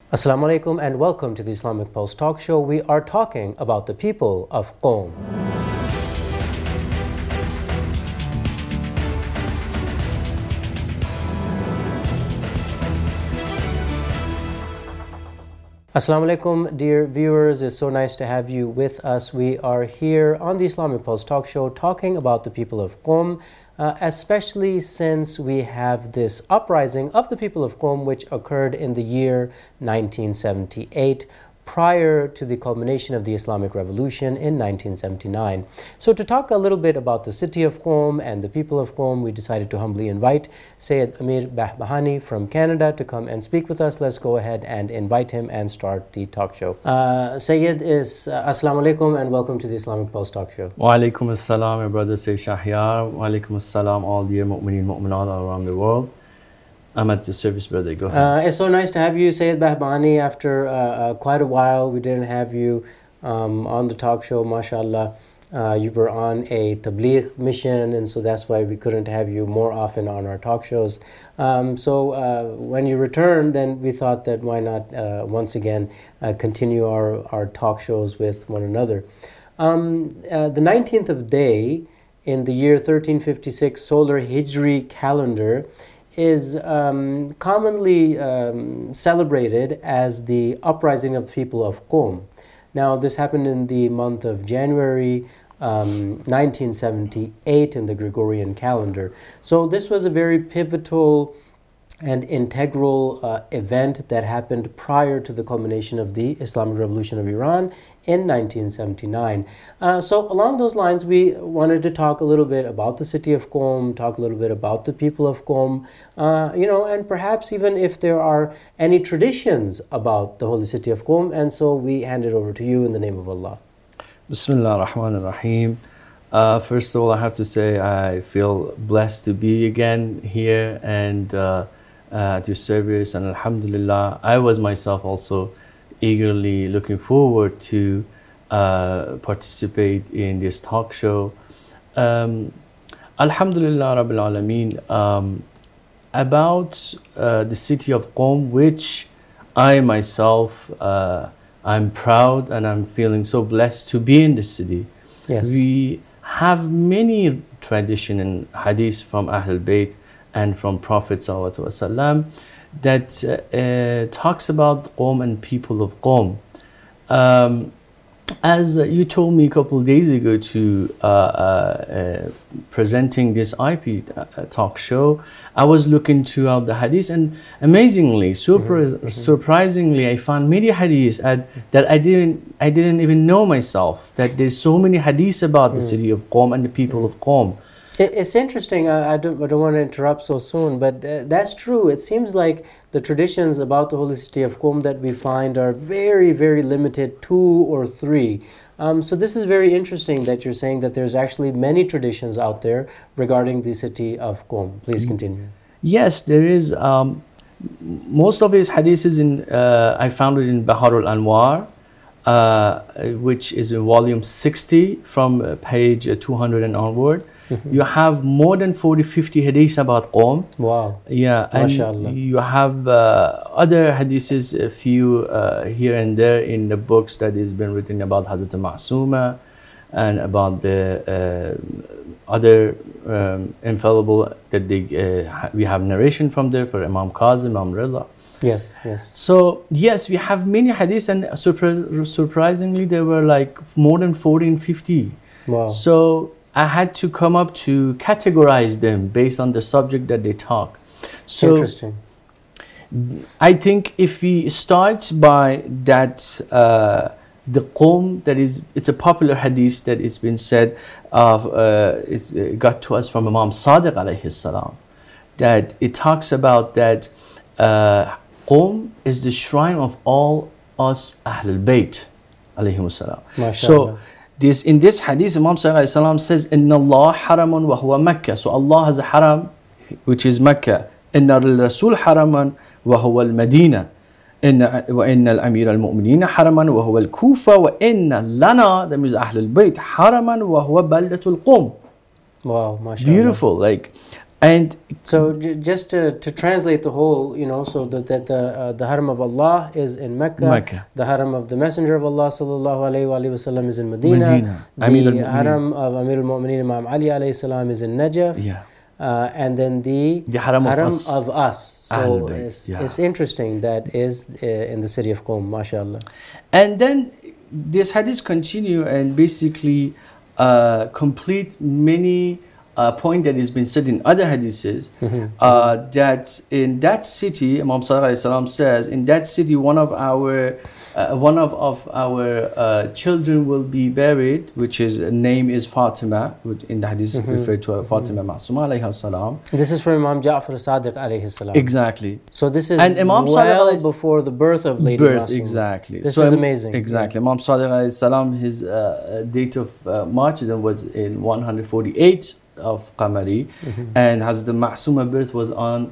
Assalamu alaikum and welcome to the Islamic Pulse Talk Show. We are talking about the people of Qom. Assalamu alaikum, dear viewers. It's so nice to have you with us. We are here on the Islamic Pulse Talk Show talking about the people of Qom, especially since we have this uprising of the people of Qom which occurred in the year 1978, prior to the culmination of the Islamic Revolution in 1979. So to talk a little bit about the city of Qom and the people of Qom, we decided to humbly invite Sayyid Amir Bahbahani from Canada to come and speak with us. Let's go ahead and invite him and start the talk show. Sayyid, Assalamu alaikum and welcome to the Islamic Pulse Talk Show. Wa alaikum assalam, my brother Sayyid Shahyar. Wa alaikum assalam, all dear mu'mineen, mu'minat all around the world. I'm at your service, brother. Go ahead. It's so nice to have you, Sayyid Bahbahani. After quite a while, we didn't have you on the talk show, mashallah. You were on a tabligh mission, and so that's why we couldn't have you more often on our talk shows. So when you returned, then we thought that why not once again continue our talk shows with one another. The 19th of Day in the year 1356 solar Hijri calendar is commonly celebrated as the uprising of the people of Qom. Now, this happened in the month of January 1978 in the Gregorian calendar. So this was a very pivotal and integral event that happened prior to the culmination of the Islamic Revolution of Iran in 1979. So along those lines, we wanted to talk a little bit about the city of Qom, talk a little bit about the people of Qom, and perhaps even if there are any traditions about the holy city of Qom. And so we hand it over to you in the name of Allah. Bismillah ar-Rahman ar-Rahim. First of all, I have to say I feel blessed to be again here and at your service, and alhamdulillah, I was myself also eagerly looking forward to participate in this talk show. Alhamdulillah Rabbil Alameen. About the city of Qom, which I myself I'm proud and I'm feeling so blessed to be in the city. Yes. We have many tradition and hadith from Ahlul Bayt and from Prophet ﷺ that talks about Qom and people of Qom. As you told me a couple of days ago to presenting this IP talk show, I was looking throughout the hadith, and amazingly, surprisingly, I found many hadiths that I didn't even know myself, that there's so many hadiths about the city of Qom and the people of Qom. It's interesting. I don't want to interrupt so soon, but that's true. It seems like the traditions about the holy city of Qom that we find are very, very limited, 2 or 3. So this is very interesting that you're saying that there's actually many traditions out there regarding the city of Qom. Please continue. Yes, there is. Most of his hadiths I found it in Baharul Anwar, which is in volume 60 from page 200 and onward. You have more than 40-50 hadiths about Qom. Wow. Yeah, and MashaAllah. you have other hadiths, a few here and there in the books that has been written about Hazrat Ma'suma and about the other infallible that we have narration from there for Imam Kazim, Imam Rida. Yes, yes. So yes, we have many hadiths, and surprisingly there were like more than 40 and 50. Wow. So I had to come up to categorize them based on the subject that they talk. So interesting. I think if we start by that, the Qom, it's a popular hadith that it's been said it's got to us from Imam Sadiq alayhi salam, that it talks about that Qom is the shrine of all us Ahlul Bayt alayhi salam. So in this hadith, Imam Sallallahu says, Inna Allah haramun wa huwa Makkah. So Allah has a haram, which is Makkah. Inna al-Rasul haraman wa huwa al-Madina. Wa inna al-Amir al-Mu'minina haraman wa huwa al-Kufa. Wa inna lana, that means Ahlul Bayt, haraman wa huwa baldatul Qom. Wow, mashallah. Beautiful. Like And So just to translate the whole, so the Haram of Allah is in Mecca, the Haram of the Messenger of Allah sallallahu alaihi wasallam is in Medina, the Haram of Amir al-Mu'mineen Imam Ali alayhi salam is in Najaf, and then the Haram of us. So it's interesting that is in the city of Qom, mashallah. And then this hadith continue and basically complete many point that has been said in other hadiths, that in that city, Imam Sadiq alayhi salam says, in that city one of our children will be buried, which is name is Fatima, which in the hadith referred to Fatima Ma'suma alayhi salam. This is from Imam Ja'far Sadiq alayhi salam. Exactly. So this is well before the birth of Lady Ma'suma. Exactly. This is amazing. Exactly. Imam Sadiq alayhi salam, his date of martyrdom was in 148 of Qamari, and Hazrat Ma'suma birth was on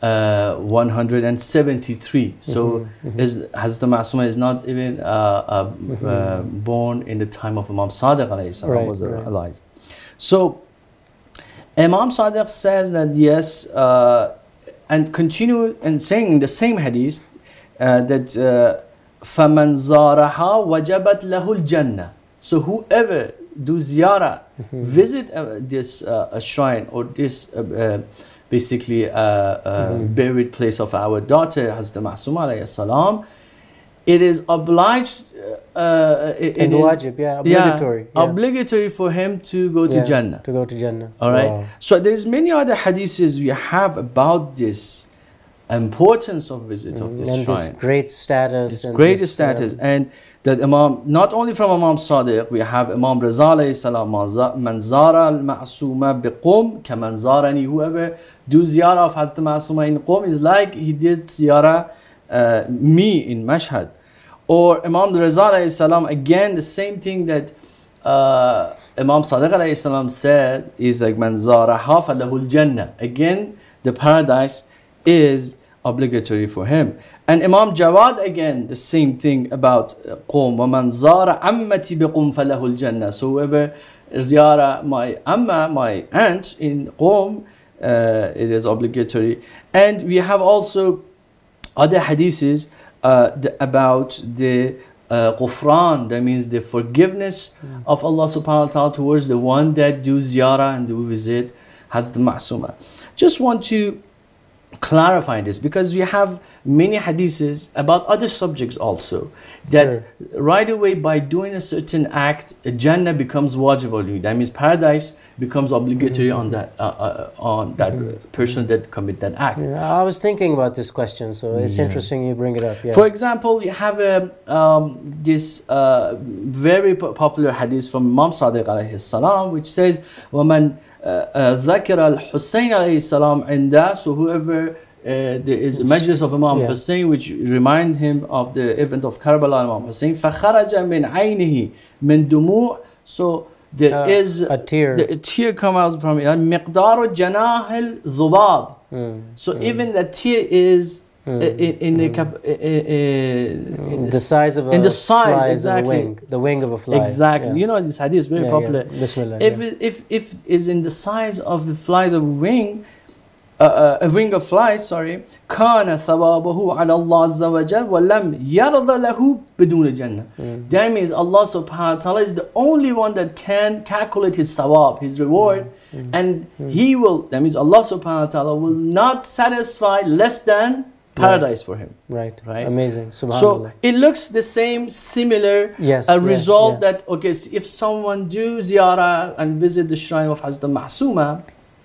173. So Hazrat Ma'suma is not even born in the time of Imam Sadiq alayhi salam was alive. So Imam Sadiq says that yes, and continue and saying in the same hadith that فَمَنْ زَارَهَا وَجَبَتْ لَهُ الْجَنَّةِ. So whoever do ziyarah, visit this shrine or this basically buried place of our daughter Hazrat Ma'suma alayhi salam, it is obliged, obligatory. Obligatory for him to go to Jannah. To go to Jannah. All right. Wow. So there's many other hadiths we have about this importance of visit of this and shrine. This great status. And that Imam, not only from Imam Sadiq, we have Imam Raza alayhi salam, man zara al-ma'suma biqum kaman zarani. Whoever do ziyarah of Hazrat Ma'suma in Qum is like he did ziyarah me in Mashhad. Or Imam Raza alayhi salam, again the same thing that Imam Sadiq alayhi salam said is like man zara falahul jannah. Again, the paradise is obligatory for him. And Imam Jawad again the same thing about Qum, وَمَنْ زَارَ عَمَّتِ بِقُمْ فَلَهُ الْجَنَّةِ. So whoever ziyara my amma, my aunt in Qum, it is obligatory. And we have also other hadiths about the Qufran, that means the forgiveness of Allah subhanahu wa ta'ala towards the one that do ziyarah and do visit Hazrat Ma'suma. Just want to clarify this because we have many hadiths about other subjects also that right away by doing a certain act Jannah becomes wajib on you. That means paradise becomes obligatory on that person that commit that act. I was thinking about this question, so it's interesting you bring it up. For example, we have this very popular hadith from Imam Sadiq alayhi salam which says وَمَنْ ذكر الحسين عليه السلام عنده. So whoever there is a majlis of Imam Hussein which remind him of the event of Karbala, Imam Hussein فخرج من عينه من دموع. So there is a tear. A tear come out from it. مقدار جناح الذباب. So even the tear is in the size of a fly, exactly. The wing of a fly. Exactly. You know this hadith is very popular. Bismillah, if is in the size of the flies of a wing of flies, كان ثوابه على الله عز وجل ولم يرضى له بدون الجنة. That means Allah subhanahu wa ta'ala is the only one that can calculate his sawab, his reward, and he will, that means Allah subhanahu wa ta'ala will not satisfy less than paradise for him. Right. Amazing. Subhanallah. So it looks the same, similar result that, okay, if someone do ziyarah and visit the shrine of Hazrat Ma'suma,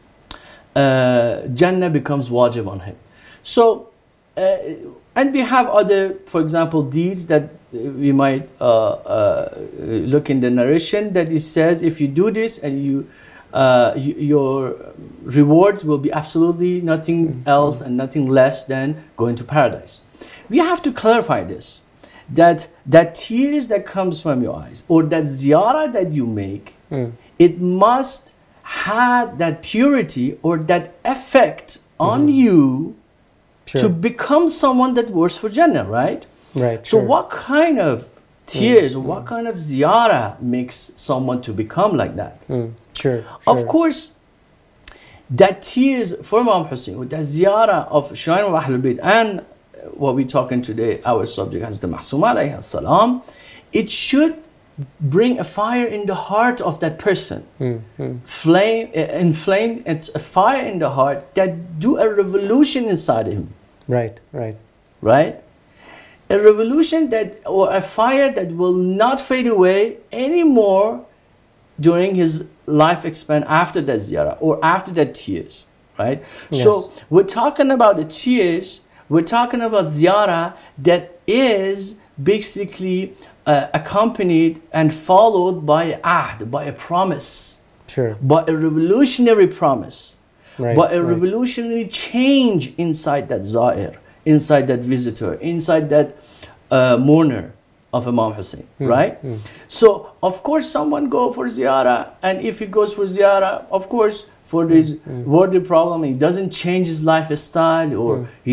Jannah becomes wajib on him. So, and we have other, for example, deeds that we might look in the narration that it says if you do this and your rewards will be absolutely nothing else and nothing less than going to paradise. We have to clarify this, that tears that comes from your eyes or that ziyarah that you make, it must have that purity or that effect on you to become someone that works for Jannah, right? Right. So what kind of tears, what kind of ziyarah makes someone to become like that? Sure. Of course, that tears for Imam Hussein, with that ziyarah of Shrine of Ahlul Bayt, and what we're talking today, our subject, Hazrat Mahsuma alayhi salam, it should bring a fire in the heart of that person. Inflame, it's a fire in the heart that do a revolution inside him. Right. Right? A revolution that, or a fire that will not fade away anymore during his life span after that ziyarah or after that tears. Right? Yes. So we're talking about the tears, we're talking about ziyarah that is basically accompanied and followed by ahd, by a promise. Sure. By a revolutionary promise. Right. By a revolutionary change inside that zair, inside that visitor, inside that mourner of Imam Hussein, right? So, of course, someone go for ziyarah, and if he goes for ziyarah, of course, for this worldly problem, he doesn't change his lifestyle, or he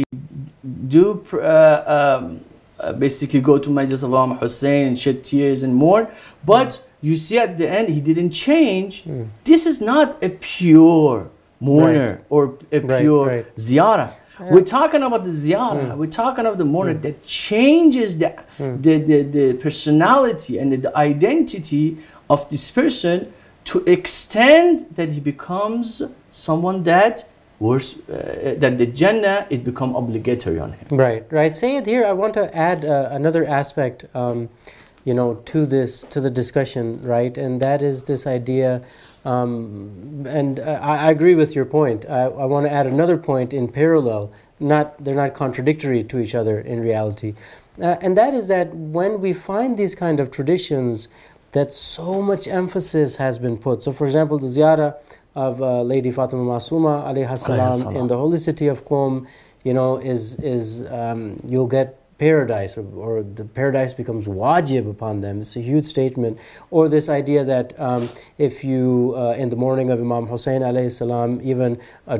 basically go to Majlis of Imam Hussein and shed tears and mourn, but you see at the end he didn't change. This is not a pure mourner or a pure ziyarah. We're talking about the ziyarah. We're talking about the mourner that changes the personality and the identity of this person to extend that he becomes someone that that the Jannah, it become obligatory on him. Right. Sayyid, here I want to add another aspect, to the discussion, right? And that is this idea, and I agree with your point. I want to add another point in parallel. They're not contradictory to each other in reality, and that is that when we find these kind of traditions, that so much emphasis has been put. So, for example, the ziyarah of Lady Fatima Masuma alayha salam in the holy city of Qom, is you'll get paradise, or the paradise becomes wajib upon them. It's a huge statement. Or this idea that if you in the morning of Imam Hussein alayhi salam, even a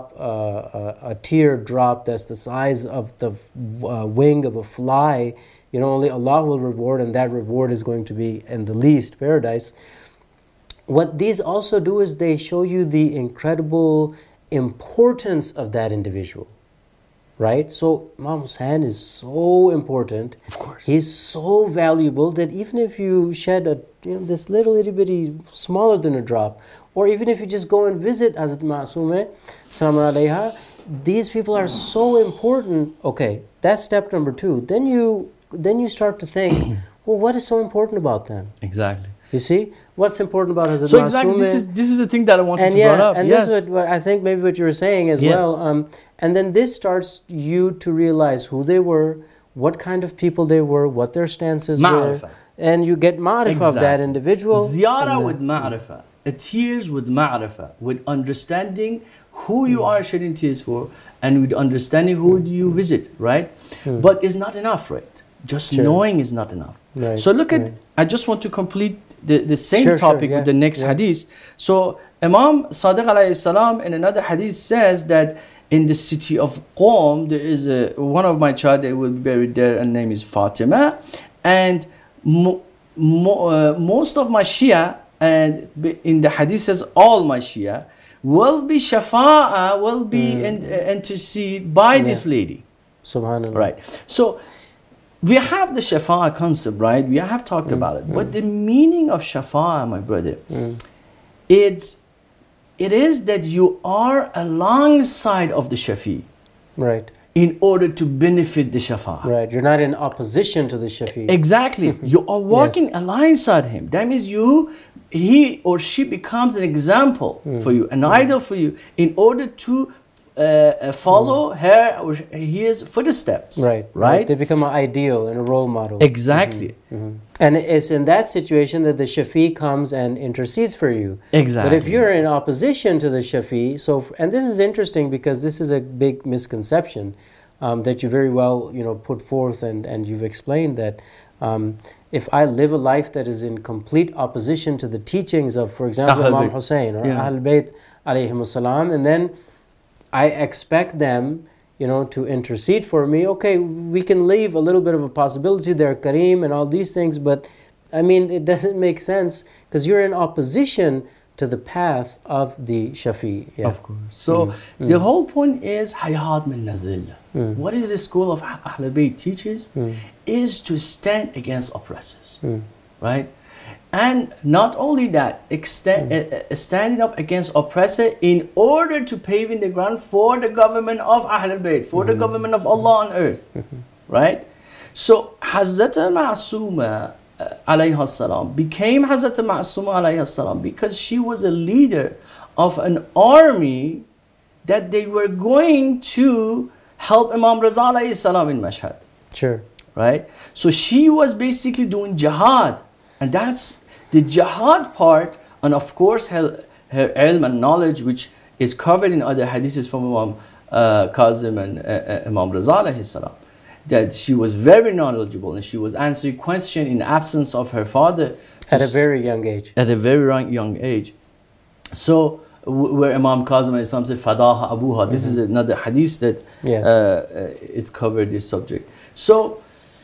tear drop that's the size of the wing of a fly, only Allah will reward, and that reward is going to be in the least paradise. What these also do is they show you the incredible importance of that individual, right? So Imam Hussein is so important. Of course. He's so valuable that even if you shed this little itty bitty, smaller than a drop, or even if you just go and visit Hazrat Ma'asumeh, Salam alayha, these people are so important. Okay, that's step number 2. Then you start to think, well, what is so important about them? Exactly. You see, what's important about Hazrat So Ma'asumeh? exactly, this is the thing that I wanted to bring up. And yes. this is what I think maybe what you were saying as well. And then this starts you to realize who they were, what kind of people they were, what their stances were, and you get ma'rifah of that individual. Ziyarah with ma'rifah, tears with ma'rifah, with understanding who you are shedding tears for, and with understanding who do you visit, right? But it's not enough, right? Just knowing is not enough. Right. So look at, I just want to complete the same topic with the next hadith. So Imam Sadiq alayhi salam in another hadith says that in the city of Qom, there is one of my child, they will be buried there, and name is Fatima. And most of my Shia, and in the hadith says all my Shia, will be shafa'ah, will be intercede by this lady. Subhanallah. Right. So we have the shafa'ah concept, right? We have talked about it. But the meaning of shafa'ah, my brother, it is that you are alongside of the shafi. Right. In order to benefit the shafa'ah. Right. You're not in opposition to the shafi. Exactly. You are walking alongside him. That means he or she becomes an example for you, an idol for you, in order to follow her or his footsteps. Right. They become an ideal and a role model. Exactly. And it's in that situation that the shafi comes and intercedes for you. Exactly. But if you're in opposition to the shafi, and this is interesting because this is a big misconception that you very well put forth, and you've explained that if I live a life that is in complete opposition to the teachings of, for example, Imam Hussein or Ahl Bayt alayhimus salam, and then I expect them to intercede for me. Okay, we can leave a little bit of a possibility. They're Kareem and all these things, but I mean, it doesn't make sense because you're in opposition to the path of the Shafi. Yeah. Of course. So the whole point is Hayat min Nazil. What is the school of Ahlul Bayt teaches is to stand against oppressors, right? And not only that, standing up against oppressor in order to paving the ground for the government of Ahlul Bayt, for the government of Allah on earth, right? So Hazrat Ma'asuma alayha salam became Hazrat Ma'asuma alayha salam because she was a leader of an army that they were going to help Imam Raza alayhi salam in Mashhad. Sure. Right? So she was basically doing jihad, and that's the jihad part, and of course her ilm and knowledge, which is covered in other hadiths from Imam Kazim and Imam Raza alayhi salam, that she was very knowledgeable and she was answering questions in absence of her father. At a very young age. At a very young age. So where Imam Kazim alayhi salam said, Fadaha Abuha, this is another hadith that it covered this subject. So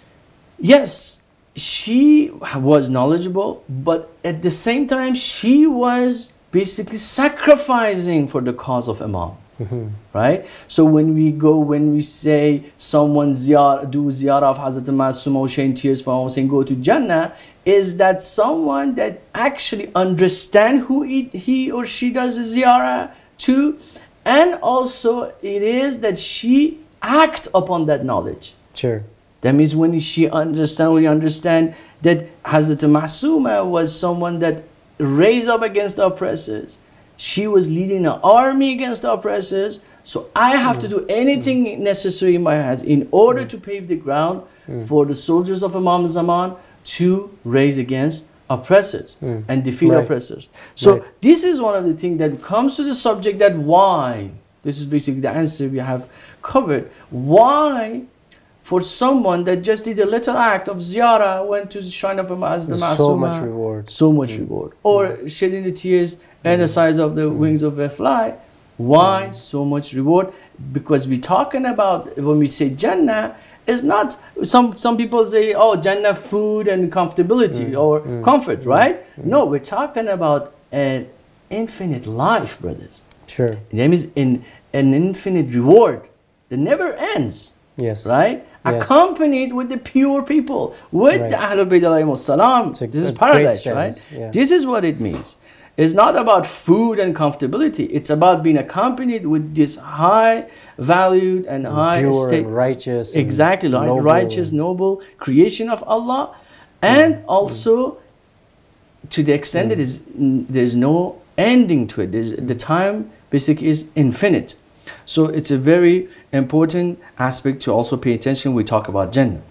yes, she was knowledgeable, but at the same time she was basically sacrificing for the cause of Imam. Right? So when we say someone do ziyarah of Hazrat Ma'asuma, shed tears for saying go to Jannah, is that someone that actually understand who he or she does ziyarah to, and also it is that she act upon that knowledge. Sure. That means when we understand that Hazrat Ma'asuma was someone that raised up against the oppressors. She was leading an army against the oppressors. So I have to do anything necessary in my hands in order to pave the ground for the soldiers of Imam Zaman to raise against oppressors and defeat oppressors. So this is one of the things that comes to the subject that why, this is basically the answer we have covered, why for someone that just did a little act of ziyarah, went to the shrine of Imam as the Ma'asuma, so much reward. So much reward. Or shedding the tears and the size of the wings of a fly. Why so much reward? Because we're talking about, when we say Jannah, is not, some people say, oh, Jannah, food and comfortability or comfort, right? No, we're talking about an infinite life, brothers. Sure. That means an infinite reward that never ends. Yes. Right? Yes. Accompanied with the pure people, with the Ahlul Bayt alayhimus salam. This is paradise, right? Yeah. This is what it means. It's not about food and comfortability. It's about being accompanied with this high valued and high pure and righteous. Exactly, and noble. Righteous, noble creation of Allah. And also to the extent that there's no ending to it. The time basically is infinite. So it's a very important aspect to also pay attention when we talk about Jannah.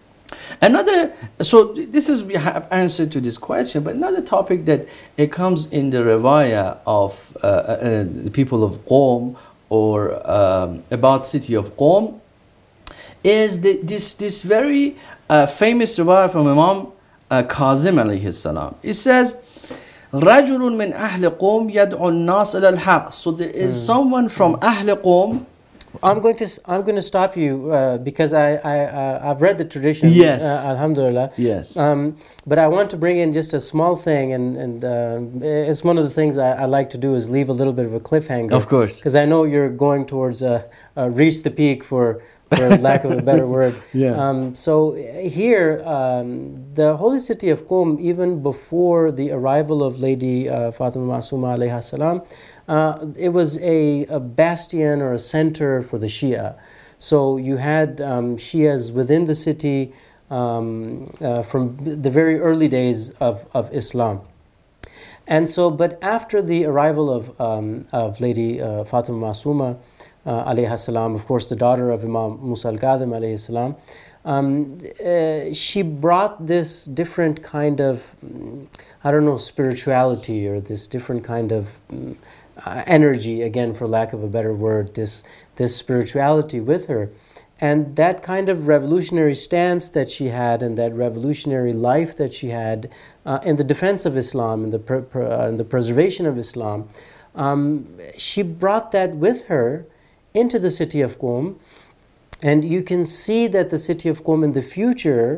We have answered to this question, but another topic that it comes in the riwayah of the people of Qom, or about city of Qom, is this very famous riwayah from Imam Kazim alayhi salam. It says, رَجُلٌ مِّنْ أَهْلِ قُومٍ يَدْعُ النَّاسَ إِلَى الْحَقِّ. So there is someone from Ahl Qom. I'm going to stop you because I've read the tradition. Yes. Alhamdulillah. Yes. But I want to bring in just a small thing, and it's one of the things I like to do is leave a little bit of a cliffhanger. Of course. Because I know you're going towards reach the peak for lack of a better word. Yeah. So here, the holy city of Qom, even before the arrival of Lady Fatima Masuma alayha salam, it was a bastion or a center for the Shia. So you had Shias within the city from the very early days of Islam. And so, but after the arrival of Lady Fatima Masuma alayha salam, of course the daughter of Imam Musa al-Kadhim alayhi salam, she brought this different kind of, spirituality, or this different kind of energy, again for lack of a better word, this spirituality with her. And that kind of revolutionary stance that she had, and that revolutionary life that she had in the defense of Islam, in the preservation of Islam, she brought that with her into the city of Qom. And you can see that the city of Qom in the future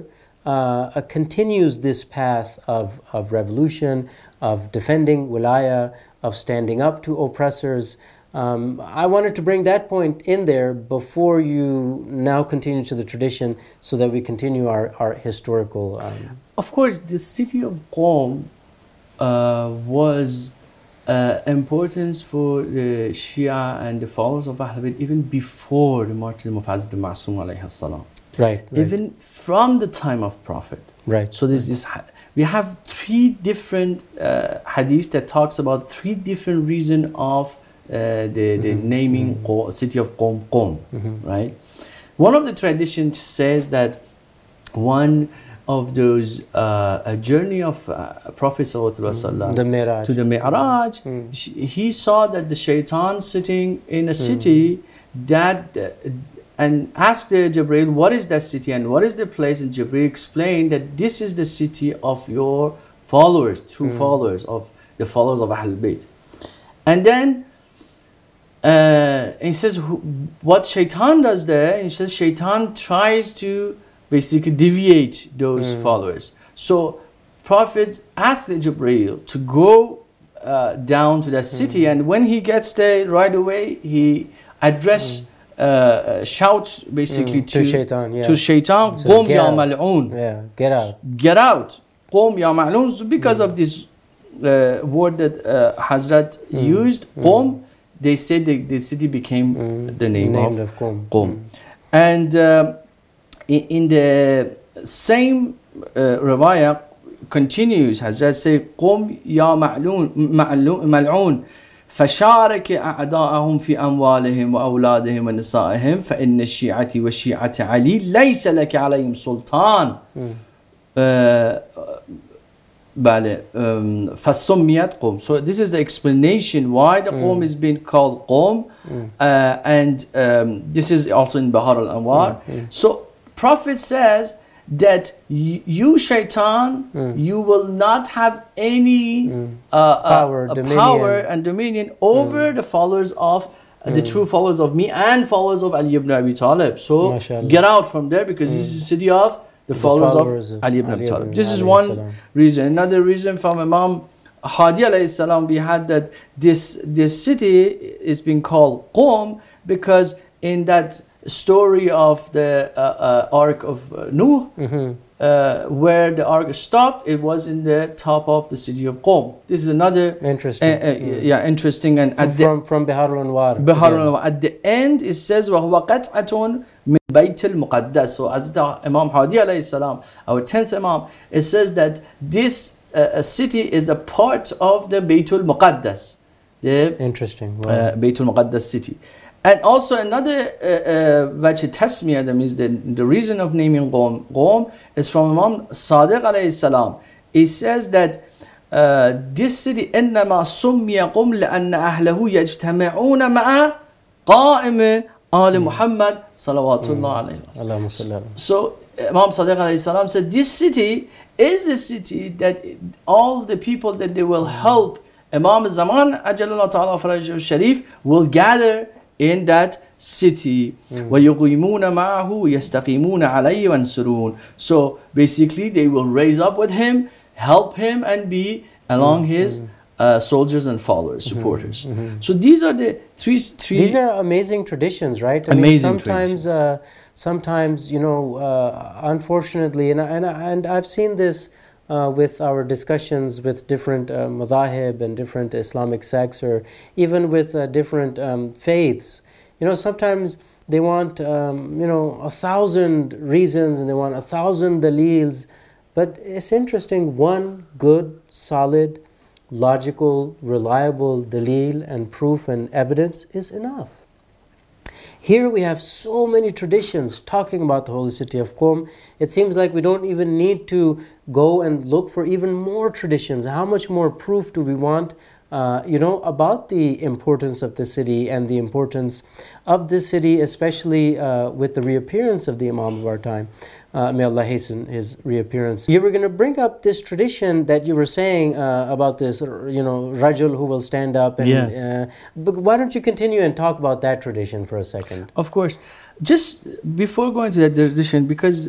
continues this path of revolution, of defending wilaya, of standing up to oppressors. I wanted to bring that point in there before you now continue to the tradition so that we continue our historical... Of course, the city of Qom was importance for the Shia and the followers of Ahlul Bayt even before the martyrdom of Hazrat Ma'soom alayhi salam. Right. Even from the time of Prophet. Right. So there's this, we have three different hadiths that talks about three different reasons of the naming city of Qom, right? One of the traditions says that one of those a journey of Prophet ﷺ the Mi'raj. to the Mi'raj, he saw that the shaitan sitting in a city that and asked Jibreel, what is that city and what is the place? And Jibreel explained that this is the city of your followers, true followers of the followers of Ahlul Bayt. And then he says what shaitan does there, he says shaitan tries to basically deviate those followers. So Prophet asked Jibreel to go down to that city, and when he gets there right away, he addressed shouts basically to shaitan, Qum ya mal'oon, get out, Qum ya mal'oon. So because of this word that Hazrat used, Qum, they said the city became the name of Qum. And in the same riwayah continues, Hazrat say, Qum ya mal'oon, فشارك أعداءهم في أموالهم وأولادهم ونسائهم فإن الشيعة وشيعة علي ليس لك عليهم سلطان فسميت قوم. So this is the explanation why the Qom is being called Qom, and this is also in Bahar al-Anwar. So Prophet says that you shaitan, you will not have any power and dominion over the followers of the true followers of me and followers of Ali ibn Abi Talib. So get out from there, because this is the city of the followers of Ali ibn Abi Talib. This is one reason. Another reason from Imam Hadi alayhi salam, we had that this city is being called Qom because in that story of the Ark of Nuh, where the Ark stopped, it was in the top of the city of Qom. This is another interesting, interesting. And from Bahar al-Anwar. At the end, it says وَهُوَ قَطْعَةٌ مِنْ بَيْتِ الْمُقَدَّسِ. So as Imam Hadi alayhi salam, our 10th Imam, it says that this city is a part of the Baytul Muqaddas, the Baytul Muqaddas city. And also another Wajh Tasmiyah, that means the reason of naming Qom is from Imam Sadiq alayhi salam. He says that this city إنما سمي قم لأن أهله يجتمعون مع قائم آل محمد صلوات الله عليه. So Imam Sadiq alayhi salam said this city is the city that all the people that they will help Imam Zaman Ajalullah Ta'ala Faraj Sharif will gather in that city. وَيُقِيمُونَ مَعَهُ يَسْتَقِيمُونَ عَلَيْهِ وَانْسُرُونَ. So basically they will raise up with him, help him, and be along his soldiers and followers, supporters. So these are the three. These are amazing traditions, right? Sometimes, you know, unfortunately, and I've seen this with our discussions with different madhahib and different Islamic sects, or even with different faiths. You know, sometimes they want, 1,000 reasons and they want 1,000 dalils. But it's interesting, one good, solid, logical, reliable dalil and proof and evidence is enough. Here we have so many traditions talking about the holy city of Qom. It seems like we don't even need to go and look for even more traditions. How much more proof do we want, about the importance of the city and the importance of this city, especially with the reappearance of the Imam of our time. May Allah hasten his reappearance. You were going to bring up this tradition that you were saying about this, Rajul who will stand up. And, yes. But why don't you continue and talk about that tradition for a second? Of course. Just before going to that tradition, because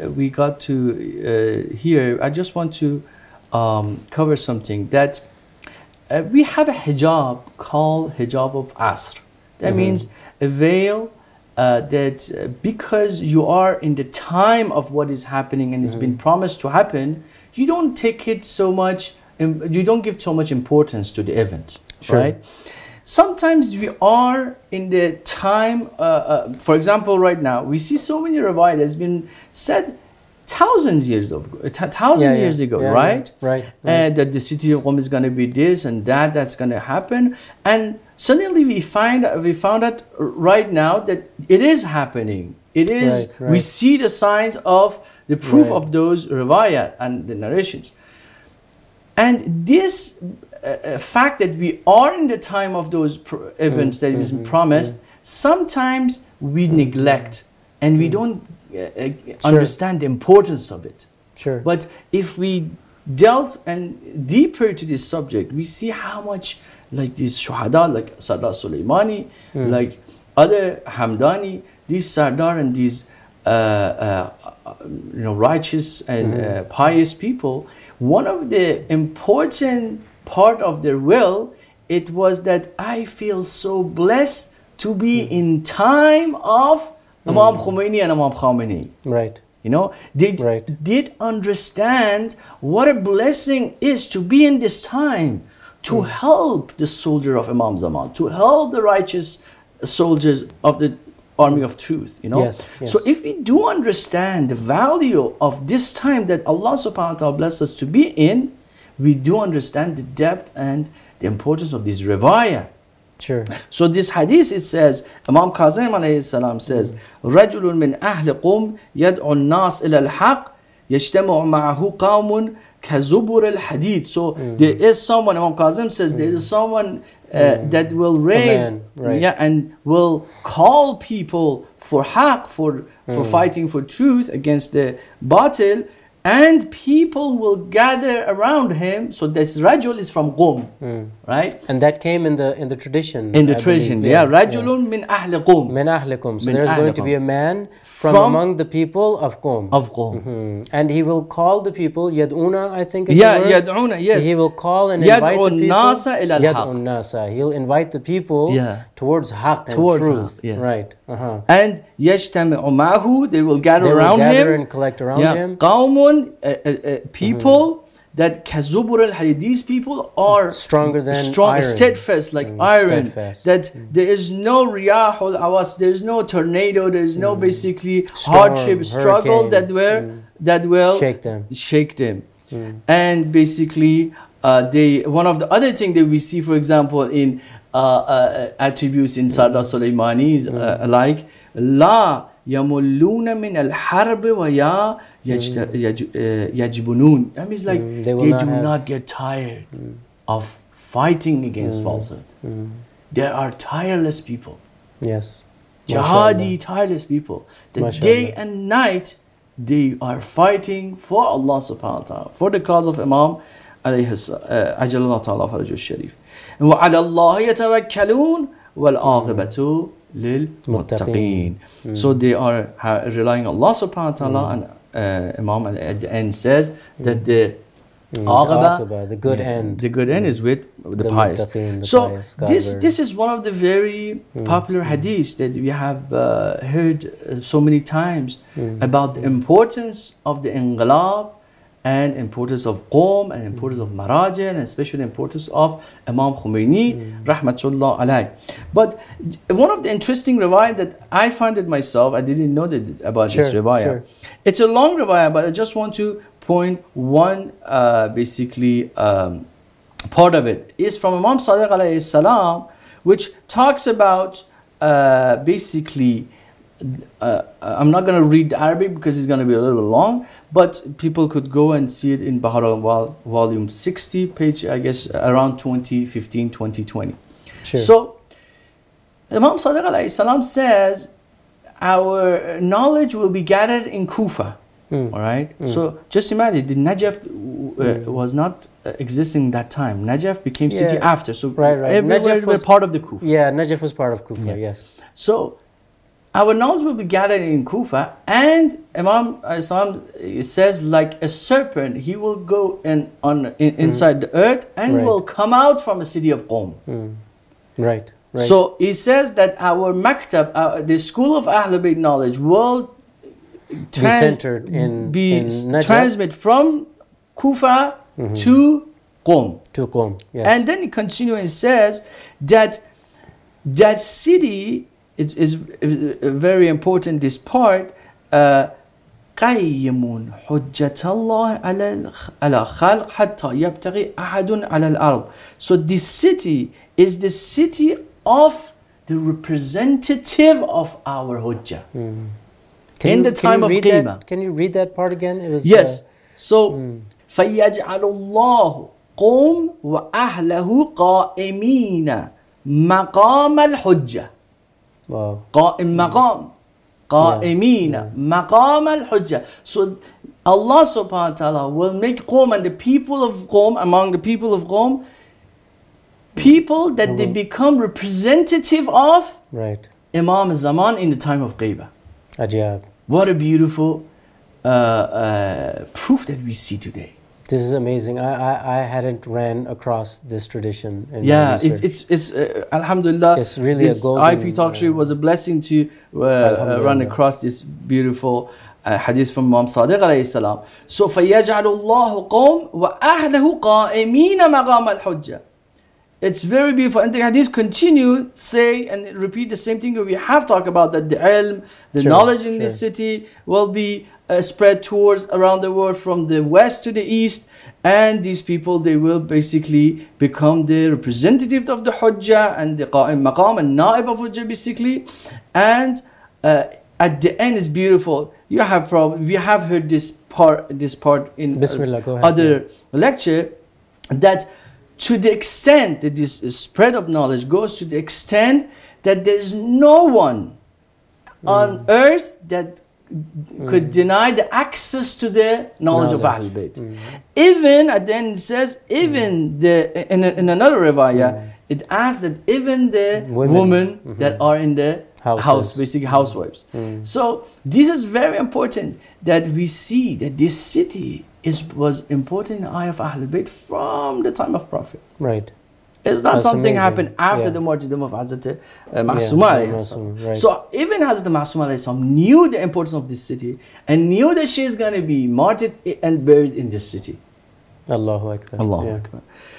we got to here, I just want to cover something that we have a hijab called hijab of Asr. That means a veil that because you are in the time of what is happening and it's been promised to happen, you don't take it so much, you don't give so much importance to the event, right? Sometimes we are in the time, for example, right now, we see so many riwayat that's been said thousands years ago, right? Right. That the city of Qom is going to be this and that's going to happen. And suddenly we found out right now that it is happening. It is, we see the signs of the proof of those riwayat and the narrations. And this fact that we are in the time of those events that is promised, sometimes we neglect and we don't understand the importance of it. But if we delve and deeper to this subject, we see how much like these shuhada, like Sardar Soleimani, like other Hamdani, these Sardar and these righteous and pious people, one of the important part of their will, it was that I feel so blessed to be in time of Imam Khomeini and Imam Khamenei. Right. You know, they did understand what a blessing is to be in this time, to help the soldier of Imam Zaman, to help the righteous soldiers of the army of truth, you know. So if we do understand the value of this time that Allah subhanahu wa ta'ala blessed us to be in, we do understand the depth and the importance of this riwayah. So this hadith, it says, Imam Kazim alayhi salam says, رَجُلٌ مِّنْ أَهْلِ قُمْ يَدْعُ النَّاسِ إِلَى الْحَقِّ يَجْتَمِعُ مَعَهُ قَوْمٌ كَزُبُرِ الْحَدِيدِ. So there is someone, Imam Kazim says, there is someone that will raise and will call people for haqq, for fighting for truth against the batil, and people will gather around him. So this rajul is from Qum, right? And that came in the tradition. In the tradition, rajulun min ahli Qum. Min ahli Qum. So there's going to be a man from among the people of Qum. And he will call the people, yad'una, I think is the word. Yad'una, yes. He will call and invite the people. Nasa ila Yad'un nasa. He'll invite the people towards haqq and truth. Right. And yajtami'u ma'ahu, they will gather around him. Gather and collect around him. Qawmun, people that kazubur al-hadid, these people are stronger than iron. Steadfast like iron, that there is no riyah al-awas, there is no tornado, there is no basically hardship, struggle that will shake them. And basically one of the other thing that we see, for example, in attributes in Sardar Soleimani is like la yamulluna min al-harb wa ya yajbunun. That means like they do not get tired of fighting against falsehood. There are tireless people. Jihadi, tireless people. That day and night they are fighting for Allah subhanahu wa ta'ala, for the cause of Imam ajalullah ta'ala farajul sharif. And وَعَلَى اللَّهِ يَتَوَكَّلُونَ وَالْعَاقِبَةُ لِلْمُتَّقِينَ. So they are relying on Allah subhanahu wa ta'ala, and Imam at the end says that the aqibah, the good end, is with the pious. So this is one of the very popular hadiths that we have heard so many times about the importance of the inqilab, and importance of Qom, and importance of Maraja, and especially the importance of Imam Khomeini, rahmatullah alayh. But one of the interesting riwayat that I found it myself, I didn't know that about this riwayat. It's a long riwayat, but I just want to point one basically part of it is from Imam Sadiq alayhi salam, which talks about basically I'm not going to read the Arabic because it's going to be a little bit long, but people could go and see it in Bahar al-Anwar, volume 60, page, I guess, around 2015, 2020. So, Imam Sadiq alayhi salam says, our knowledge will be gathered in Kufa. All right? So, just imagine, the Najaf was not existing that time. Najaf became city after. So, everywhere Najaf was part of the Kufa. Najaf was part of Kufa, yes. So, our knowledge will be gathered in Kufa, and Imam Islam says, like a serpent, he will go inside the earth and Right. will come out from the city of Qom. Right. Right. So he says that our maktab, the school of Ahlul Bayt knowledge, will be centered in Najaf transmit from Kufa to Qom. to Qom. Yes. And then he continues and says that that city is very important, this part, قيم حجة الله على خلق حتى يبتغي أحد على الأرض. So this city is the city of the representative of our hujjah. In the time of Qiyamah. Can you read that part again? It was, Yes. So فيجعل الله قوم وأهله قائمين مقام الحجة. wow. قائم مقام قائمين مقام الحجة. So Allah subhanahu wa ta'ala will make Qom and the people of Qom, among the people of Qom, people that they become representative of Right. Imam Zaman in the time of Ghibah. Ajab. What a beautiful proof that we see today. This is amazing. I hadn't ran across this tradition. In my Yeah, research. it's Alhamdulillah. It's really a this golden, IP talk show was a blessing to run across this beautiful hadith from Imam Sadiq alayhi salam. So فَيَجْعَلُ اللَّهُ قَوْمٍ وَأَهْلَهُ قَائِمِينَ مَقَامَ الْحُجَّةِ. It's very beautiful. And the hadith continue, say and repeat the same thing that we have talked about, that the ilm, the knowledge in this city will be spread towards around the world from the west to the east, and these people, they will basically become the representative of the hujjah and the qa'im maqam and na'ib of hujjah basically. And at the end is beautiful. We have heard this part in Bismillah, go ahead, other lecture, that to the extent that this spread of knowledge goes to the extent that there is no one on earth that could deny the access to the knowledge of Ahlul Bayt. Even at the end it says, even in another riwayah, it asks that even the women that are in the house, basically housewives. So this is very important, that we see that this city was important in the eye of Ahlul Bayt from the time of Prophet. Right. It's not That's something amazing. happened after the martyrdom of Hazrat Ma'suma alayhi salam. right. So even Hazrat Ma'suma alayhi salam knew the importance of this city and knew that she is going to be martyred and buried in this city. Allahu Akbar. Allahu Akbar.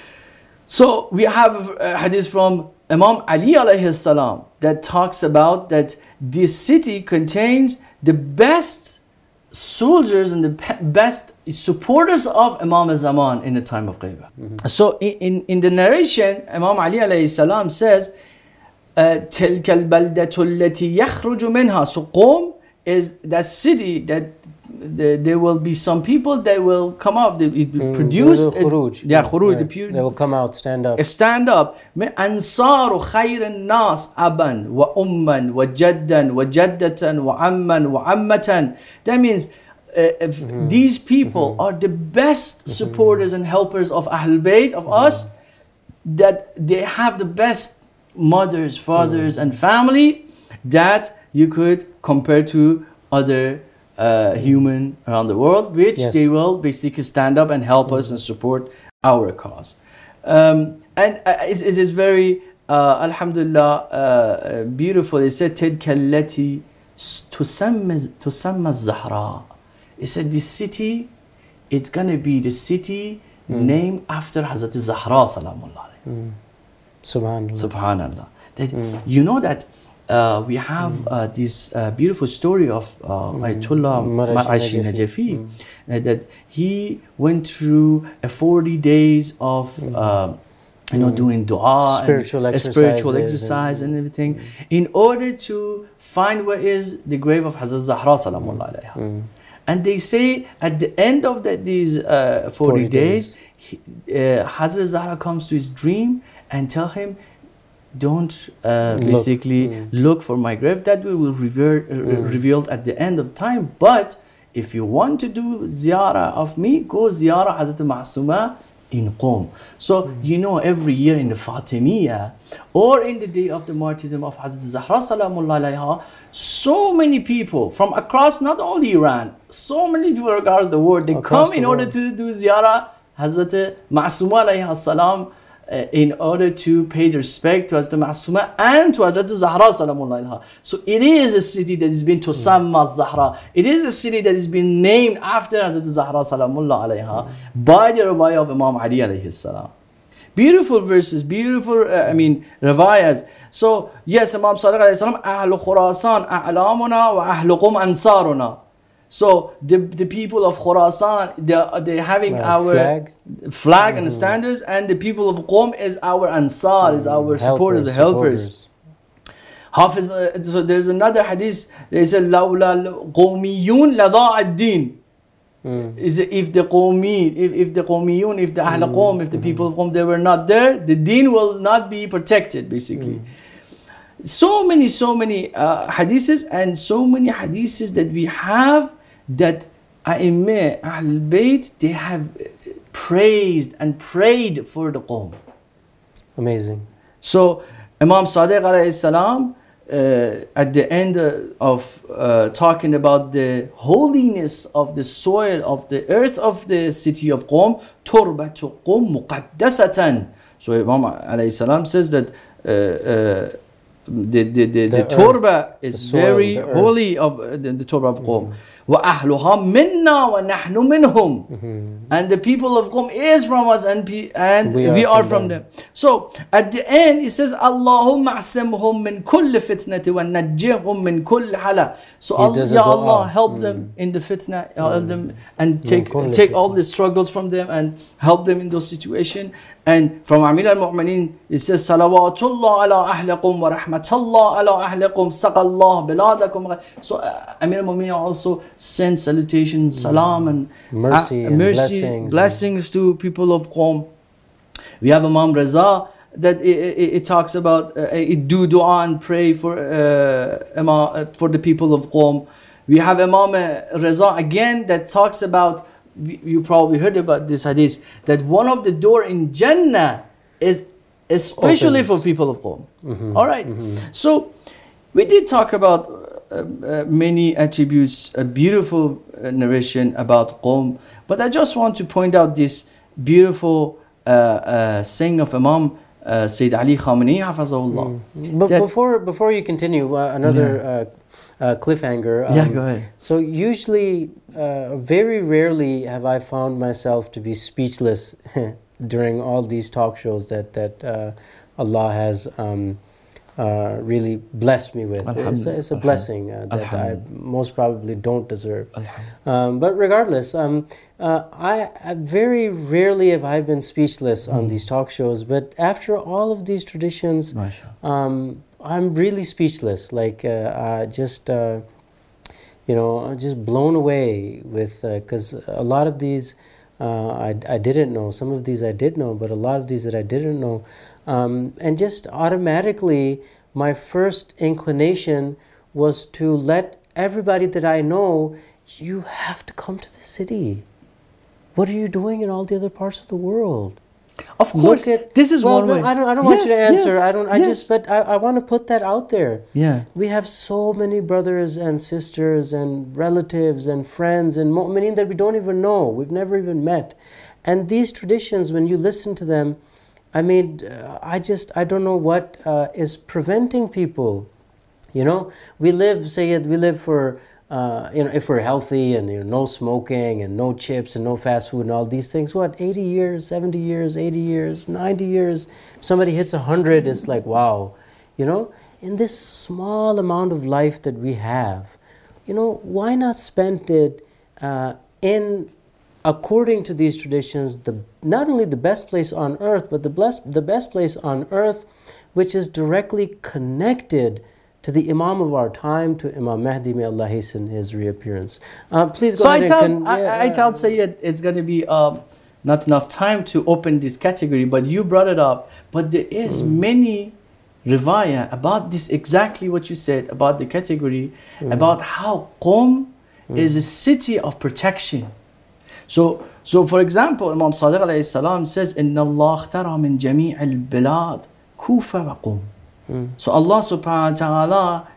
So we have a hadith from Imam Ali alayhi salam that talks about that this city contains the best soldiers and the best supporters of Imam Zaman in the time of Ghibah. So in the narration, Imam Ali alayhi salam says, تِلْكَ الْبَلْدَةُ الَّتِي يَخْرُجُ مِنْهَا. So Qom is that city that there will be some people that will come up, they produce khuruj. khuruj, They will come out, stand up. stand up. أنصار خير الناس أبا وأما وجدا وجدة وعما وعمة. That means these people are the best supporters and helpers of Ahlul Bayt, of us, that they have the best mothers, fathers and family that you could compare to other human around the world, which they will basically stand up and help us and support our cause. And it is very alhamdulillah beautiful. It said تلك التي تسمى الزهراء. It said this city, it's gonna be the city named after Hazrat Zahra salamullah alayhi. Subhanallah. Subhanallah. That, you know that we have this beautiful story of Ayatollah Mar'ashi Najafi, that he went through 40 days of doing dua, spiritual exercise and everything, in order to find where is the grave of Hazrat Zahra salamullah alayha. And they say at the end of these 40 days, Hazrat Zahra comes to his dream and tell him, don't look for my grave. That will be revealed at the end of time. But if you want to do ziyarah of me, go ziyarah Hazrat Ma'suma in Qom. So, you know, every year in the Fatimiyya or in the day of the martyrdom of Hazrat Zahra Salamullah alayha, so many people from across not only Iran, so many people across the world, they Across come the in order world. to do ziyarah Hazrat Ma'suma alayha salam, in order to pay respect to Hazrat Ma'suma and to Hazrat Zahra Salamullah alayha. So it is a city that has been to Samma Zahra. It is a city that has been named after Hazrat Zahra Salamullah alayha by the riwayah of Imam Ali alayhi salam. Beautiful verses, beautiful, riwayahs. So, yes, Imam Sadiq alayhi salam, Ahlu Khurasan, A'lamuna wa Ahlu Qum Ansaruna. So, the people of Khurasan, they're having our flag and standards, and the people of Qum is our Ansar, is our supporters, helpers. Hafiz, so there's another hadith, they said, لَوْلَا الْقَوْمِيُّونَ لَضَاعَ الدِّينَ. Is if the Qawmi, if the Qawmiyun, if the Ahl Qawm, if the people of Qawm, they were not there, the deen will not be protected, basically. So many hadiths, and so many hadiths that we have, that A'immah, Ahl Bayt, they have praised and prayed for the Qawm. Amazing. So Imam Sadiq alayhi salam, at the end of talking about the holiness of the soil, of the earth of the city of Qom, Turbatu Qom muqaddasatan. So Imam alayhi salam says that the turba is very holy, of the turba of Qom. وَأَهْلُهَا مِنَّا وَنَحْنُ مِنْهُمْ. And the people of Qom is from us, and we are from them. So at the end it says, اللهم اعصمهم من كل فتنة ونجهم من كل حلا. So Allah help them in the fitna, help them, and take all the struggles from them and help them in those situations. And from Amir al-Mu'mineen it says, salawatullah ala ahlakum wa rahmatullah ala ahlakum saqallah biladakum. So Amir al-Mu'mineen also send salutations, salam, and mercy, blessings to people of Qom. We have Imam Raza that it talks about do dua and pray for the people of Qom. We have Imam Raza again that talks about, you probably heard about this hadith, that one of the door in Jannah is especially for people of Qom. All right. So we did talk about many attributes, a beautiful narration about Qom, but I just want to point out this beautiful saying of Imam Sayyid Ali Khamenei Hafazahullah. But before you continue, another cliffhanger. Go ahead. So usually, very rarely have I found myself to be speechless during all these talk shows that Allah has really blessed me with. It's a blessing that I most probably don't deserve. But regardless, I very rarely have I been speechless on these talk shows. But after all of these traditions, I'm really speechless. Like just blown away with, because a lot of these I didn't know. Some of these I did know, but a lot of these that I didn't know. And just automatically, my first inclination was to let everybody that I know, you have to come to the city. What are you doing in all the other parts of the world? Of course, this is one way. I don't want you to answer. But I want to put that out there. Yeah. We have so many brothers and sisters and relatives and friends and mu'mineen that we don't even know. We've never even met. And these traditions, when you listen to them, I mean, I don't know what is preventing people. We live for, if we're healthy and no smoking and no chips and no fast food and all these things, 80 years, 70 years, 80 years, 90 years. If somebody hits 100, it's like, wow. In this small amount of life that we have, why not spend it according to these traditions, not only the best place on earth, but the best place on earth, which is directly connected to the Imam of our time, to Imam Mahdi, may Allah hasten his reappearance. Please go ahead. I thought Sayyid, it's going to be not enough time to open this category, but you brought it up. But there is many riwayah about this, exactly what you said about the category, about how Qom is a city of protection. So for example, Imam Sadiq alayhi salam says, "Inna Allah ikhtara min jami' al-bilad Kufa wa Qum." So Allah subhanahu wa ta'ala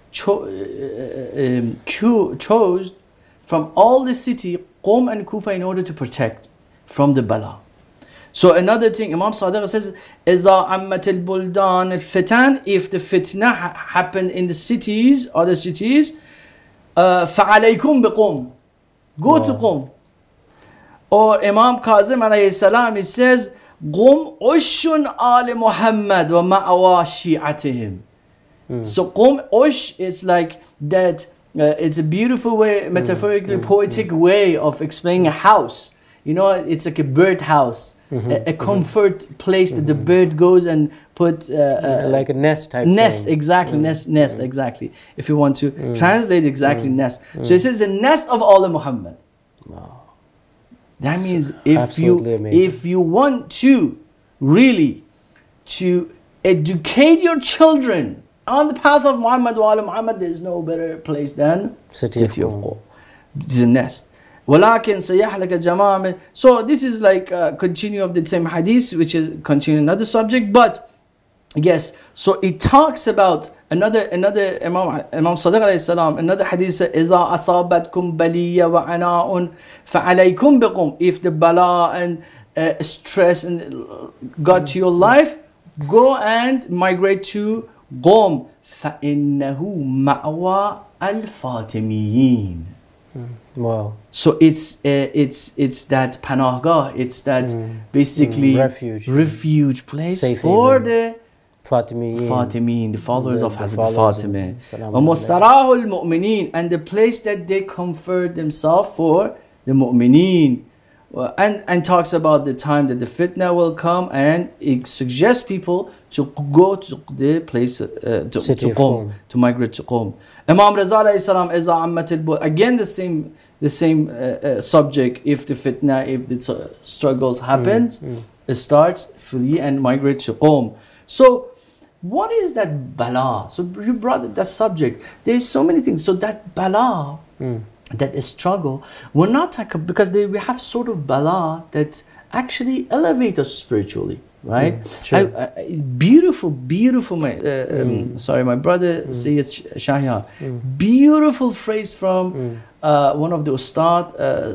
chose from all the city Qum and Kufa in order to protect from the bala. So another thing, Imam Sadiq says, إِذَا عَمَّتِ الْبُلْدَانِ الْفِتَانِ, if the fitna happened in the cities, other cities, فَعَلَيْكُمْ بِقُمْ, go to Qum. Or Imam Kazim alayhi salam, he says, قُمْ عُشٌ آل مُحَمَّدْ وَمَأْوَى شِيعَتِهِمْ. So Qum, Ush is like that, it's a beautiful way, metaphorically poetic way of explaining a house. You know, it's like a bird house, a comfort place that the bird goes and put... like a nest type nest, thing. exactly, nest, exactly. If you want to translate exactly nest. So it says the nest of all Muhammad. Wow. That means Absolutely amazing. if you want to really to educate your children on the path of Muhammad wa ala Muhammad, there is no better place than City of Qum. It's a nest. ولكن سيح لك جماعة. So this is like a continue of the same hadith, which is continue another subject, but yes, so it talks about another Imam Sadiq alayhi salam, another hadith says, إذا أصابتكم بلية وعناء فعليكم بقوم. If the bala and stress and got to your life, go and migrate to Qum. فإنه مأوى الفاطميين. Wow. So it's that panahgah, it's that basically refuge place Safe for haven. the Fatimiyyin, the followers of Hazrat followers Fatima. of- وَمُسْتَرَاهُ الْمُؤْمِنِينَ, and the place that they comfort themselves for the mu'mineen. And talks about the time that the fitna will come, and it suggests people to go to the place to Qum, to migrate to Qum. Imam Raza alayhi salam, إِذَا عَمَّتِ الْبُلْدَانِ, again the same subject. If the fitna, if the struggles happens, it starts flee and migrate to Qum. So what is that bala? So you brought that subject. There's so many things. So that bala, that is struggle, we're not because we have sort of bala that actually elevate us spiritually, right? Sure. Beautiful sorry, my brother Sayyid Shahya, beautiful phrase from one of the Ustad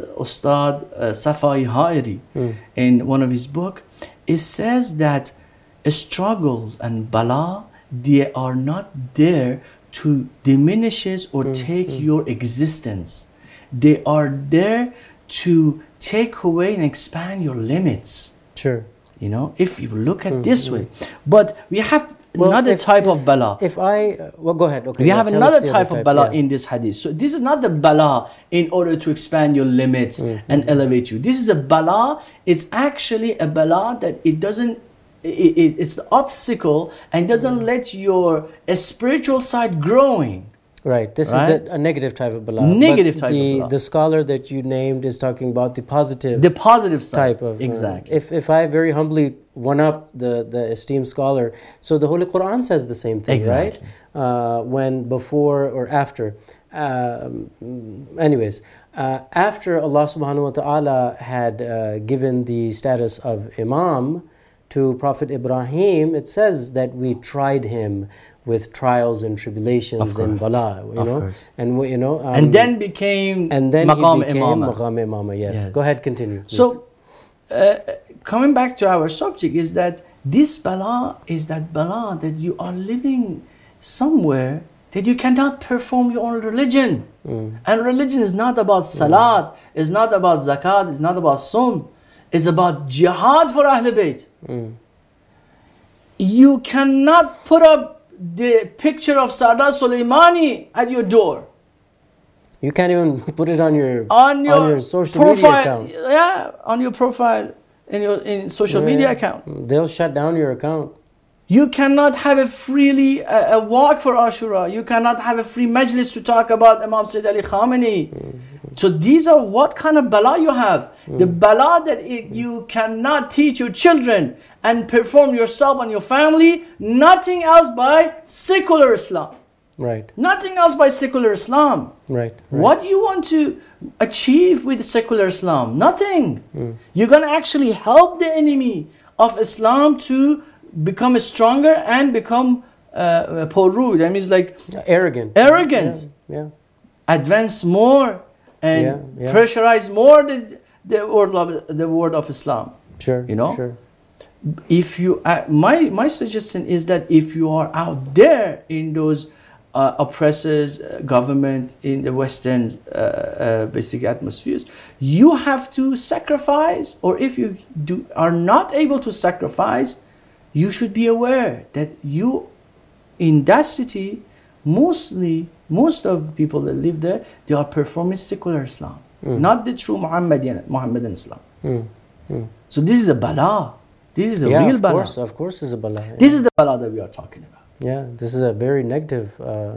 Safai Hairi in one of his book. It says that struggles and bala, they are not there to diminishes or take your existence. They are there to take away and expand your limits. Sure. You know, if you look at this way. But we have another type of bala. Go ahead. Okay. We have another type of bala in this hadith. So this is not the bala in order to expand your limits and elevate you. This is a bala. It's actually a bala that it doesn't. It's the obstacle and doesn't let your spiritual side growing. Right. This is a negative type of bala. Negative type of bala. The scholar that you named is talking about the positive. The positive side. Type of exactly. If I very humbly one up the esteemed scholar, so the Holy Quran says the same thing, exactly. Right? When before or after. After Allah Subhanahu wa Taala had given the status of Imam to Prophet Ibrahim, it says that we tried him with trials and tribulations and bala, you know, and and then became maqam imama. Yes. Go ahead, continue. Please. So, coming back to our subject, is that this bala is that bala that you are living somewhere that you cannot perform your own religion, and religion is not about salat, it's not about zakat, it's not about sawm. Is about jihad for Ahl Bayt. You cannot put up the picture of Sardar Soleimani at your door. You can't even put it on your social profile, media account. Yeah, on your profile in social media account. They'll shut down your account. You cannot have a freely a walk for Ashura. You cannot have a free majlis to talk about Imam Sayyid Ali Khamenei. So these are what kind of bala you have. The bala that you cannot teach your children and perform yourself and your family, nothing else by secular Islam. Right. Nothing else by secular Islam. Right. What do you want to achieve with secular Islam? Nothing. You're going to actually help the enemy of Islam to become stronger and become porru. That means like arrogant. Yeah. Advance more and pressurize more the word of Islam. Sure. You know. Sure. If you, my suggestion is that if you are out there in those oppressors, government in the Western basic atmospheres, you have to sacrifice. Or if you are not able to sacrifice, you should be aware that you, in that city, most of the people that live there, they are performing secular Islam, not the true Muhammadan Islam. So this is a bala. This is a real bala. Of course, it's a bala. This is the bala that we are talking about. Yeah, this is a very negative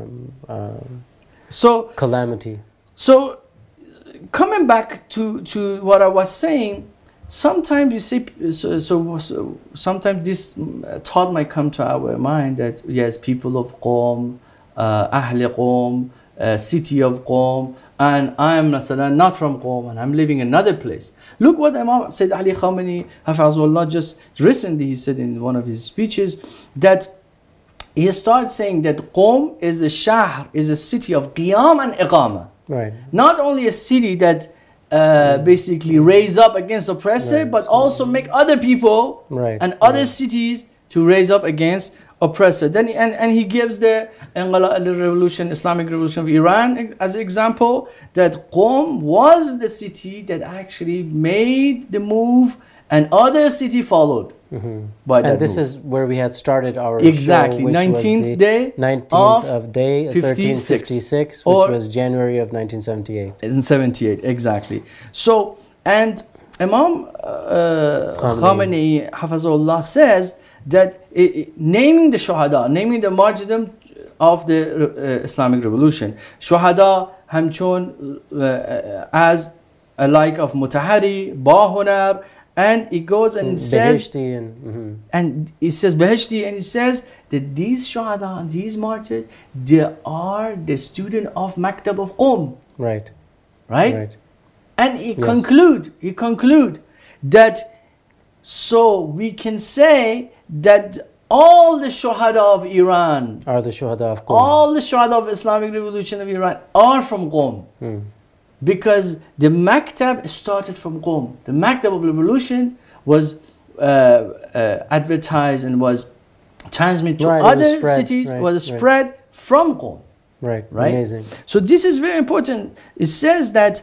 calamity. So, coming back to what I was saying, sometimes you see, sometimes this thought might come to our mind that yes, people of Qom, Ahl Qom, city of Qom, and I'm not from Qom and I'm living in another place. Look what Imam Sayyid Ali Khamenei Hafazullah just recently he said in one of his speeches, that he started saying that Qom is a shahr, is a city of qiyam and iqama. Right. Not only a city that basically raise up against oppressor, but also make other people and other cities to raise up against oppressor. Then and he gives the revolution, Islamic revolution of Iran as an example, that Qom was the city that actually made the move and other city followed. And this is where we had started our exactly show, 19th day 19th of day 1356, which was January of 1978. In 78, exactly. So, and Imam Khamenei Hafazullah says that naming the shuhada, naming the martyrdom of the Islamic revolution, shuhada hamchon as a like of Mutahari, Bahunar, and it goes and it says, and it says Beheshti, and it says that these shuhada and these martyrs, they are the student of Maktab of Qom. Right. And he conclude that, so we can say that all the shuhada of Iran are the shuhada of Qom. All the shuhada of Islamic revolution of Iran are from Qom. Because the Maktab started from Qom. The Maktab of revolution was advertised and was transmitted to other cities, was spread from Qom. Right. Amazing. So this is very important. It says that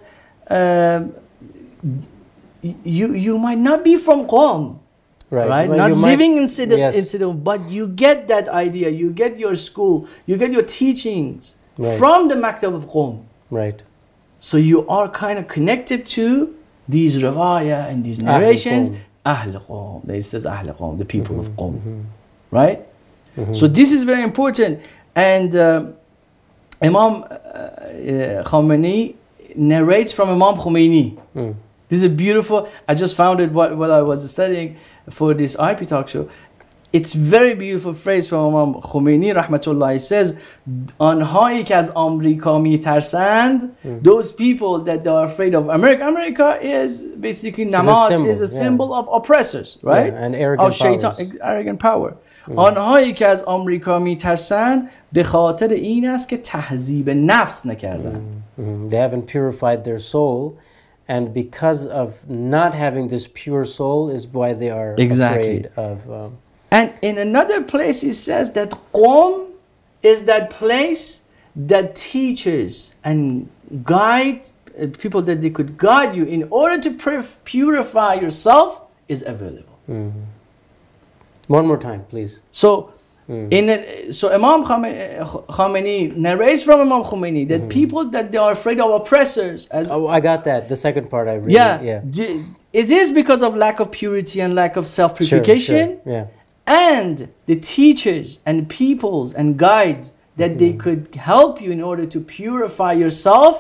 you might not be from Qom, right? Well, not living in Sidon, but you get that idea. You get your school, you get your teachings from the Maktab of Qom. Right. So you are kind of connected to these riwayah and these narrations. Ahl Qom. It says Ahl Qom, the people of Qom. Right? So this is very important. And Imam Khamenei narrates from Imam Khomeini. This is a beautiful, I just found it while I was studying for this IP talk show. It's very beautiful phrase from Imam Khomeini rahmatullah. He says, "Anhai ke az Amrika mitarsand." Those people that are afraid of America. America is basically namad, is a symbol of oppressors, right? And arrogant powers. Arrogant power. آنهایی که از آمریکا میترسند به خاطر این است که تهذیب نفس نکردند. They haven't purified their soul, and because of not having this pure soul is why they are afraid of. And in another place he says that Qom is that place that teaches and guide people, that they could guide you in order to purify yourself, is available. One more time, please. So, Imam Khamenei narrates from Imam Khomeini that people that they are afraid of oppressors. I got that. The second part I really. It is because of lack of purity and lack of self-purification. Sure. And the teachers and peoples and guides that they could help you in order to purify yourself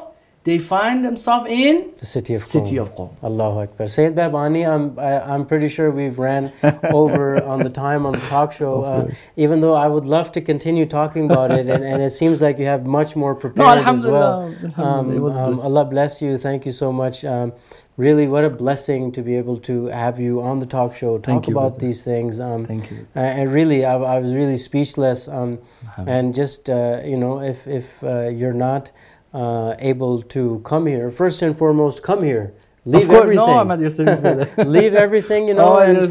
they find themselves in the city of city Qom. of Qom. Allahu Akbar. Sayyid Bahbahani, I'm pretty sure we've ran over on the time on the talk show, even though I would love to continue talking about it, and it seems like you have much more prepared as well. Alhamdulillah, it was a blessing. Allah bless you. Thank you so much. Really, what a blessing to be able to have you on the talk show, talk about these things. Thank you. And really, I was really speechless. And just, if you're not able to come here, first and foremost, come here. Leave everything. No, I'm at your service, brother. Leave everything, and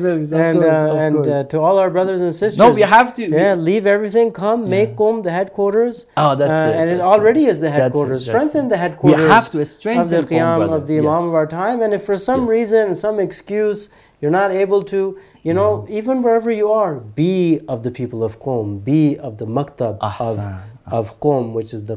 to all our brothers and sisters. No, we have to. Yeah, leave everything. Come, make Qom the headquarters. Oh, that's it. And it already is the headquarters. Strengthen the headquarters. We have to strengthen of the Qiyam of the Imam of our time. And if for some reason, some excuse, you're not able to, even wherever you are, be of the people of Qom. Be of the maktab of Qom, which is the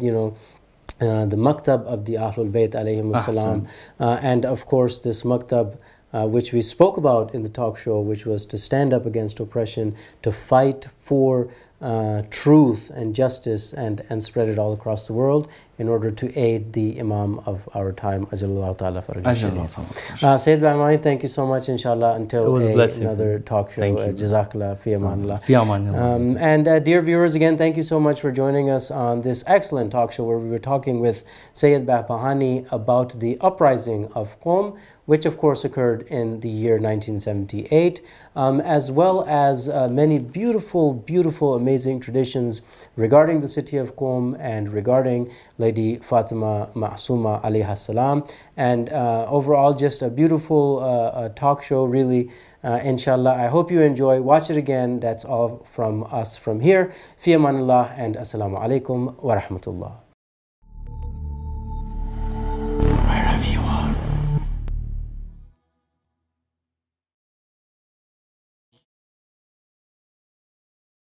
maktab of the Ahlul Bayt alayhim salam, and of course this maktab which we spoke about in the talk show, which was to stand up against oppression, to fight for truth and justice, and spread it all across the world in order to aid the Imam of our time. Ajalullah ta'ala farajah. Sayyid Bahbahani, thank you so much, inshallah, until another talk show. Jazakallah, fi amanillah. And dear viewers, again, thank you so much for joining us on this excellent talk show where we were talking with Sayyid Bahbahani about the uprising of Qom, which of course occurred in the year 1978, as well as many beautiful, beautiful, amazing traditions regarding the city of Qom and regarding Lady Fatima Ma'suma alayha salam. And overall, just a beautiful talk show, really. Inshallah, I hope you enjoy. Watch it again. That's all from us from here. Fi amanillah, and assalamu alaikum wa rahmatullah.